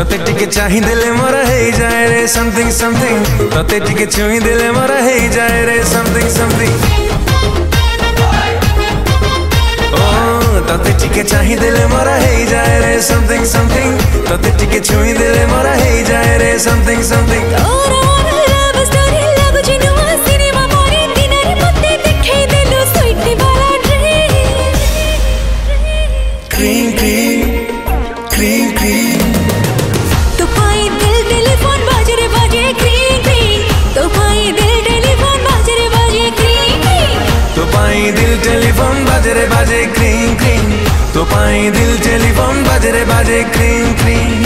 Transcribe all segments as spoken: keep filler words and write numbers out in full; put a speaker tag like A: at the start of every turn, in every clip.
A: तते टिके चाहि देले मोर हे जाए रे समथिंग समथिंग तते टिके छुई देले मोर हे जाए रे समथिंग समथिंग ओ तते टिके चाहि देले मोर हे जाए रे समथिंग समथिंग तते टिके छुई देले मोर हे जाए रे something something cream cream cream cream
B: तो पाई दिल टेलीफोन बाजे रे बाजे क्रीम क्रीम तो पाई दिल टेलीफोन बाजे रे बाजे क्रीम क्रीम
A: तो पाई दिल टेलीफोन बाजे रे बाजे क्रीम क्रीम तो पाई दिल टेलीफोन बाजे रे बाजे क्रीम क्रीम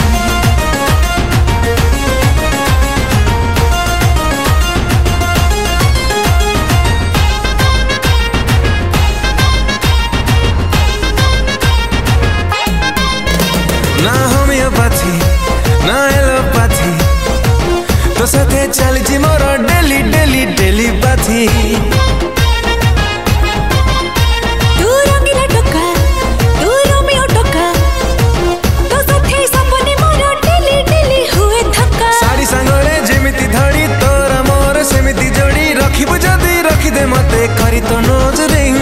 A: ना होमियोपैथी ना एलोपैथी तो साथे चलची मोर डेली डेली डेली पाथी
B: तू रंगीला टोका तू रोमियो टोका तो साथे सपने मोर डेली डेली हुए धक्का
A: साड़ी सांगरे जेमिति धड़ी तोरा मोर सेमिति जोड़ी रखिबु जदी रखि दे मते करी तो nose ring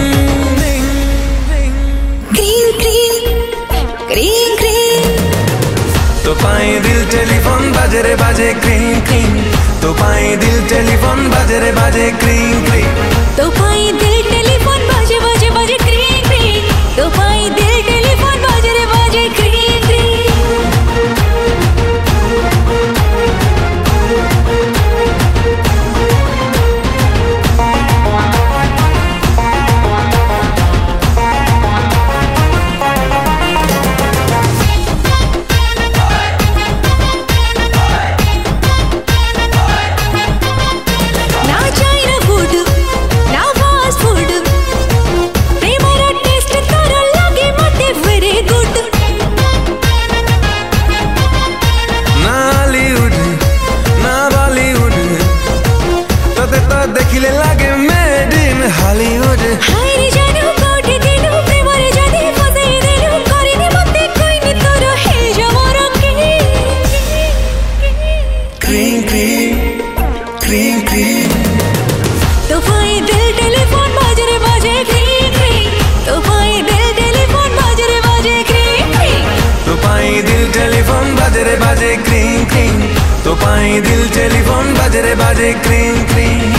B: cream cream cream cream
A: तो पाई दिल टेलीफोन बाजे रे बाजे क्रीम क्रीम तो पाई दिल टेलीफोन बाजे रे बाजे क्रीम क्रीम
B: तो पाई दिल टेलीफोन बाजे बाजे बाजे क्रीम क्रीम तो पाई दिल टेलीफोन बाजे रे बाजे क्रीम क्रीम
A: देखिले लागे मेड इन हॉलीवुड
B: हाय रे जानू कोठे दिनु प्रेम रे जदी फसे दिनु करिनी मते कोई नि तोर हे जमर
A: क्रीम क्रीम क्रीम क्रीम
B: तो पाई दिल टेलीफोन बाजे रे बाजे क्रीम क्रीम तो पाई दिल टेलीफोन बाजे रे बाजे क्रीम क्रीम
A: तो पाई दिल टेलीफोन बाजे रे बाजे क्रीम क्रीम तो पाई दिल टेलीफोन बाजे रे बाजे क्रीम क्रीम